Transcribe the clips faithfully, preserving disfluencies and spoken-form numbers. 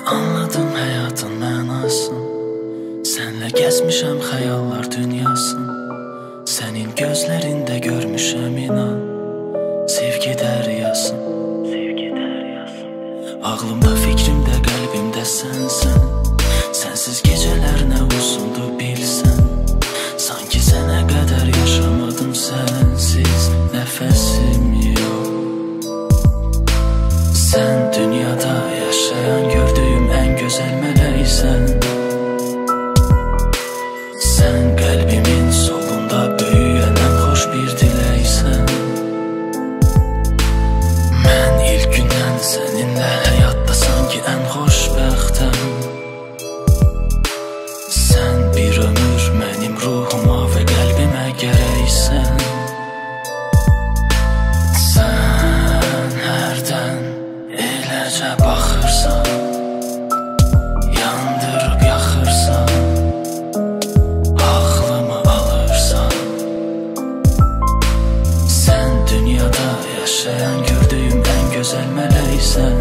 Anladım həyatın mənasını, sənlə gəzmişəm xəyallar dünyasını. Sənin gözlərində görmüşəm inan, sevgi dəryasın. Ağlımda, fikrimdə, qəlbimdə sənsən. Sənsiz gecələr nə uzundu bilsən. Sanki sənə qədər yaşamadım sənsiz, nəfəsim yox. Sən dünyada yaşayan gördüyüm ən gözəl mələksən. Sən qəlbimin solunda böyüyən ən xoş bir diləksən. Mən ilk gündən səninlə həyatda sanki ən xoşbəxtəm. Sən bir ömür mənim ruhuma və qəlbimə gərəksən. Sən hərdən eləcə baxırsan, yandırıb yaxırsan, ağlımı alırsan. Sən dünyada yaşayan gördüyüm ən gözəl mələksən.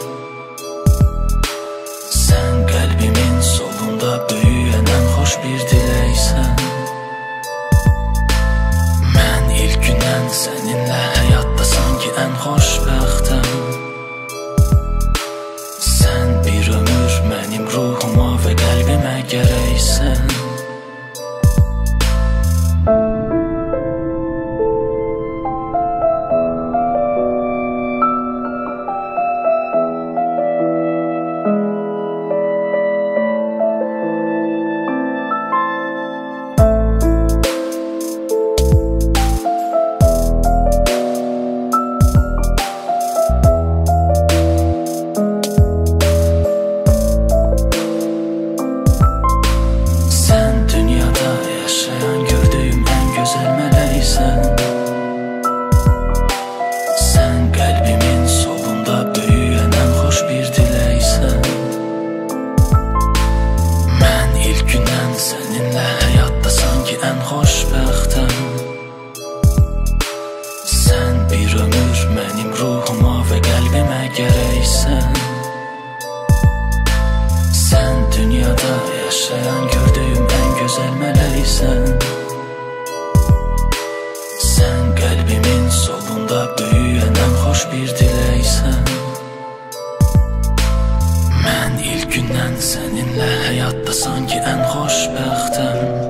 Sən qəlbimin solunda böyüyən ən xoş bir diləksən. Mən ilk gündən səninlə həyatda sanki ən xoşbəxtəm. Sən bir ömür mənim ruhuma və qəlbimə gərəksən. Sən qəlbimin solunda böyüyən ən xoş bir diləksən. Mən ilk gündən səninlə həyatda sanki ən xoşbəxtəm. Sən bir ömür mənim ruhuma və qəlbimə gərəksən. Sən dünyada yaşayan gördüyüm ən gözəl mələksən. Sən qəlbimin solunda böyüyən ən xoş bir diləksən. Mən ilk gündən səninlə həyatda sanki ən xoşbəxtəm.